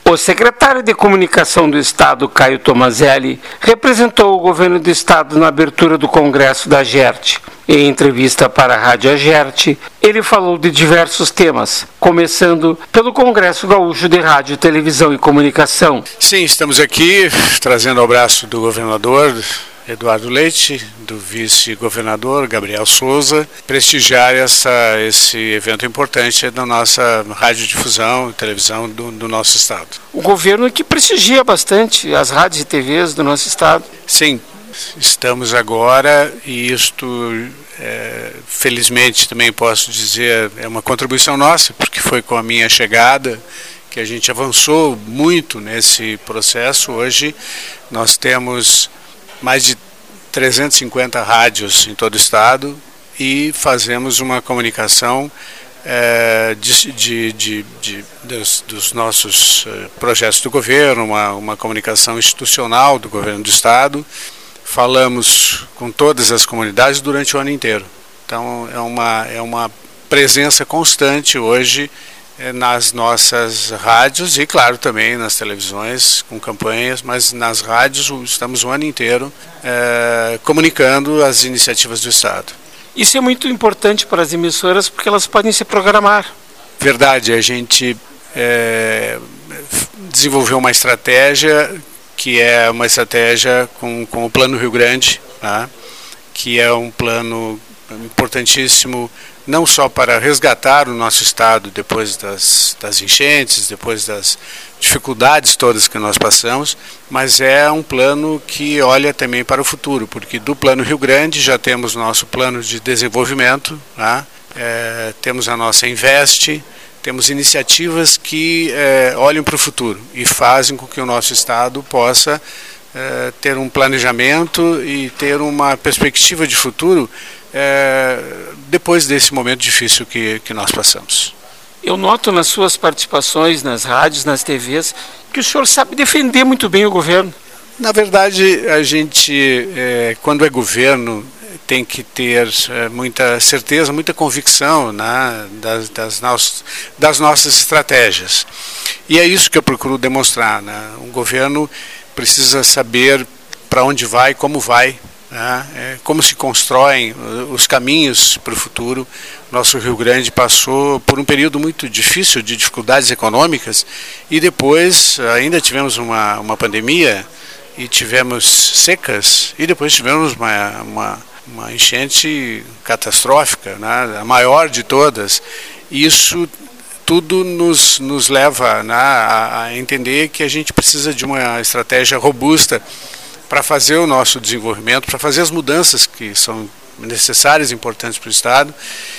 O secretário de Comunicação do Estado, Caio Tomazelli, representou o governo do Estado na abertura do Congresso da AGERT. Em entrevista para a Rádio AGERT, ele falou de diversos temas, começando pelo Congresso Gaúcho de Rádio, Televisão e Comunicação. Sim, estamos aqui trazendo o abraço do governador Eduardo Leite, do vice-governador Gabriel Souza, prestigiar esse evento importante da nossa radiodifusão e televisão do nosso estado. O governo que prestigia bastante as rádios e TVs do nosso estado. Sim, estamos agora e isto, felizmente também posso dizer, é uma contribuição nossa, porque foi com a minha chegada que a gente avançou muito nesse processo. Hoje nós temos mais de 350 rádios em todo o estado e fazemos uma comunicação dos nossos projetos do governo, uma comunicação institucional do governo do estado. Falamos com todas as comunidades durante o ano inteiro. Então é uma presença constante hoje nas nossas rádios e, claro, também nas televisões com campanhas, mas nas rádios estamos o ano inteiro comunicando as iniciativas do Estado. Isso é muito importante para as emissoras porque elas podem se programar. Verdade, a gente desenvolveu uma estratégia que é uma estratégia com o Plano Rio Grande, tá? Que é um plano importantíssimo não só para resgatar o nosso estado depois das enchentes, depois das dificuldades todas que nós passamos, mas é um plano que olha também para o futuro, porque do Plano Rio Grande já temos nosso plano de desenvolvimento, tá? Temos a nossa Investe, temos iniciativas que olham para o futuro e fazem com que o nosso estado possa ter um planejamento e ter uma perspectiva de futuro depois desse momento difícil que nós passamos. Eu noto nas suas participações nas rádios, nas TVs, que o senhor sabe defender muito bem o governo. Na verdade, a gente, quando é governo, tem que ter muita certeza, muita convicção, né, das nossas estratégias. E é isso que eu procuro demonstrar, né? Um governo precisa saber para onde vai, como vai, né? Como se constroem os caminhos para o futuro. Nosso Rio Grande passou por um período muito difícil de dificuldades econômicas e depois ainda tivemos uma pandemia e tivemos secas e depois tivemos uma enchente catastrófica, né? A maior de todas. Isso tudo nos leva, né, a entender que a gente precisa de uma estratégia robusta para fazer o nosso desenvolvimento, para fazer as mudanças que são necessárias e importantes para o Estado.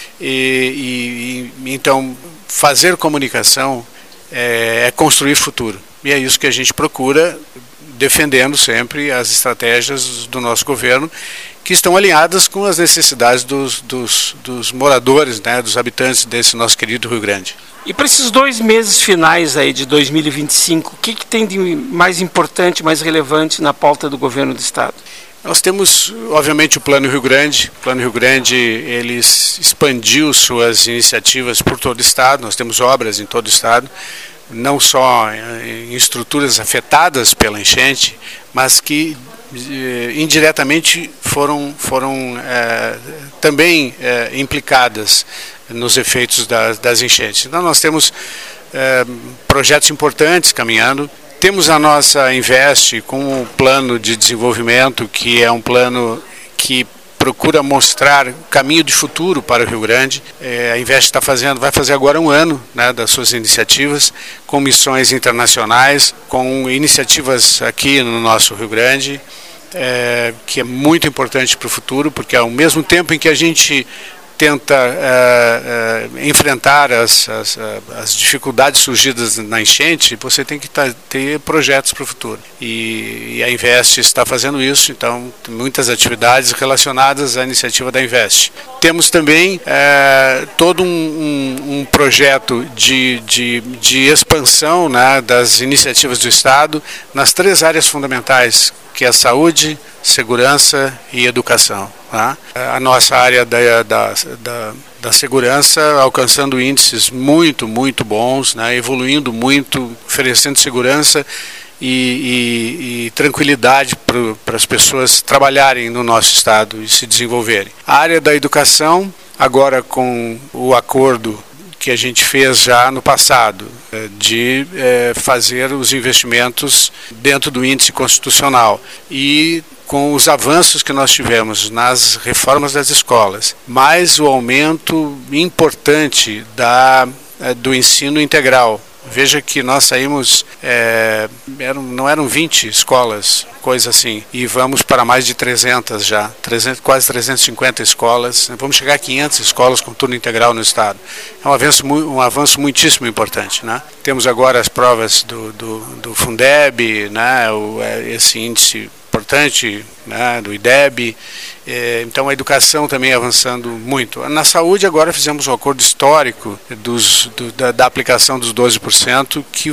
Então, fazer comunicação é construir futuro. E é isso que a gente procura, defendendo sempre as estratégias do nosso governo, que estão alinhadas com as necessidades dos moradores, né, dos habitantes desse nosso querido Rio Grande. E para esses 2 meses finais aí de 2025, o que tem de mais importante, mais relevante na pauta do governo do Estado? Nós temos, obviamente, o Plano Rio Grande. O Plano Rio Grande, ele expandiu suas iniciativas por todo o Estado. Nós temos obras em todo o Estado, não só em estruturas afetadas pela enchente, mas que indiretamente foram também implicadas nos efeitos das enchentes. Então nós temos projetos importantes caminhando. Temos a nossa Investe com o plano de desenvolvimento, que é um plano que procura mostrar o caminho de futuro para o Rio Grande. A Investe vai fazer agora 1 ano, né, das suas iniciativas, com missões internacionais, com iniciativas aqui no nosso Rio Grande, que é muito importante para o futuro, porque ao mesmo tempo em que a gente tenta enfrentar as dificuldades surgidas na enchente, você tem que ter projetos para o futuro. E a Investe está fazendo isso, então tem muitas atividades relacionadas à iniciativa da Investe. Temos também todo um projeto de expansão, né, das iniciativas do Estado nas 3 áreas fundamentais, que é saúde, segurança e educação. Tá? A nossa área da segurança alcançando índices muito bons, né? Evoluindo muito, oferecendo segurança e tranquilidade para as pessoas trabalharem no nosso estado e se desenvolverem. A área da educação, agora com o acordo que a gente fez já no passado, de fazer os investimentos dentro do índice constitucional e com os avanços que nós tivemos nas reformas das escolas, mais o aumento importante do ensino integral. Veja que nós saímos, não eram 20 escolas, coisa assim, e vamos para mais de 300 já, quase 350 escolas, vamos chegar a 500 escolas com turno integral no estado. É um avanço muitíssimo importante, né? Temos agora as provas do Fundeb, né? Esse índice importante, né, do IDEB, então a educação também avançando muito. Na saúde agora fizemos um acordo histórico da aplicação dos 12%, que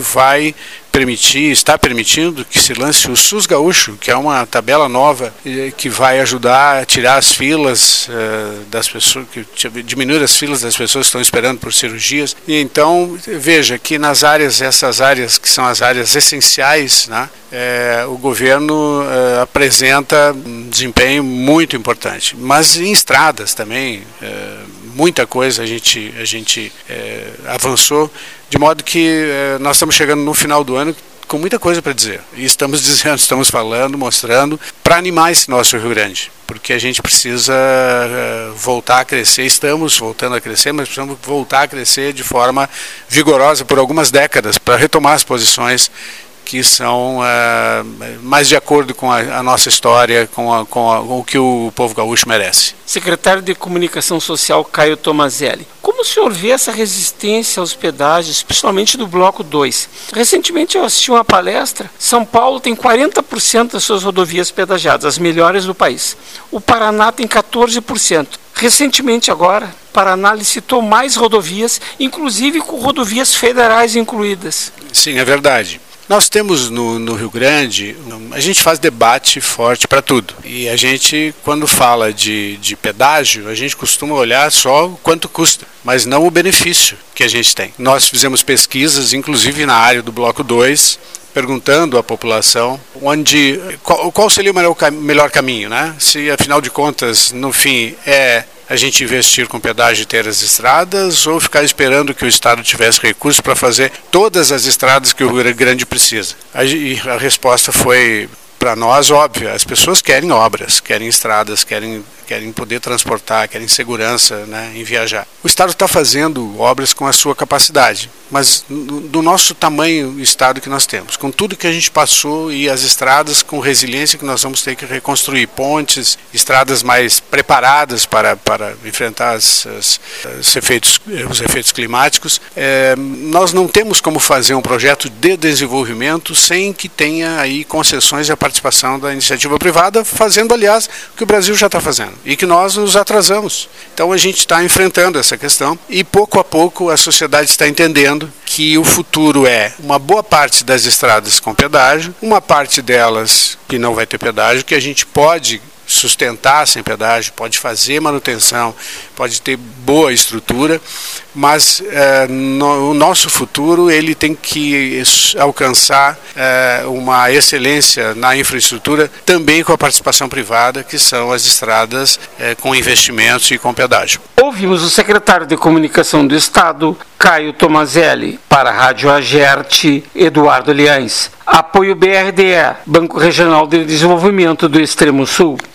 está permitindo que se lance o SUS Gaúcho, que é uma tabela nova que vai ajudar a tirar as filas das pessoas, diminuir as filas das pessoas que estão esperando por cirurgias. E então, veja que essas áreas que são as áreas essenciais, né, o governo apresenta um desempenho muito importante. Mas em estradas também, muita coisa a gente avançou, de modo que nós estamos chegando no final do ano com muita coisa para dizer. E estamos dizendo, estamos falando, mostrando, para animar esse nosso Rio Grande. Porque a gente precisa voltar a crescer, estamos voltando a crescer, mas precisamos voltar a crescer de forma vigorosa por algumas décadas, para retomar as posições que são mais de acordo com a nossa história, com o que o povo gaúcho merece. Secretário de Comunicação Social, Caio Tomazelli, como o senhor vê essa resistência aos pedágios, principalmente do Bloco 2? Recentemente eu assisti uma palestra, São Paulo tem 40% das suas rodovias pedagiadas, as melhores do país. O Paraná tem 14%. Recentemente agora, Paraná licitou mais rodovias, inclusive com rodovias federais incluídas. Sim, é verdade. Nós temos no Rio Grande, a gente faz debate forte para tudo. E a gente, quando fala de pedágio, a gente costuma olhar só o quanto custa, mas não o benefício que a gente tem. Nós fizemos pesquisas, inclusive na área do Bloco 2, perguntando à população qual seria o melhor caminho, né? Se, afinal de contas, no fim, a gente investir com pedágio e ter as estradas, ou ficar esperando que o Estado tivesse recursos para fazer todas as estradas que o Rio Grande precisa. E a resposta foi, para nós, óbvia. As pessoas querem obras, querem estradas, querem poder transportar, querem segurança, né, em viajar. O Estado está fazendo obras com a sua capacidade, mas do nosso tamanho Estado que nós temos, com tudo que a gente passou e as estradas com resiliência que nós vamos ter que reconstruir, pontes, estradas mais preparadas para enfrentar os efeitos climáticos, nós não temos como fazer um projeto de desenvolvimento sem que tenha aí concessões e a participação da iniciativa privada, fazendo, aliás, o que o Brasil já está fazendo. E que nós nos atrasamos. Então a gente está enfrentando essa questão e pouco a pouco a sociedade está entendendo que o futuro é uma boa parte das estradas com pedágio, uma parte delas que não vai ter pedágio, que a gente pode sustentar sem pedágio, pode fazer manutenção, pode ter boa estrutura, mas o nosso futuro ele tem que alcançar uma excelência na infraestrutura, também com a participação privada, que são as estradas com investimentos e com pedágio. Ouvimos o secretário de Comunicação do Estado, Caio Tomazelli, para a Rádio Agerte, Eduardo Liães. Apoio BRDE, Banco Regional de Desenvolvimento do Extremo Sul.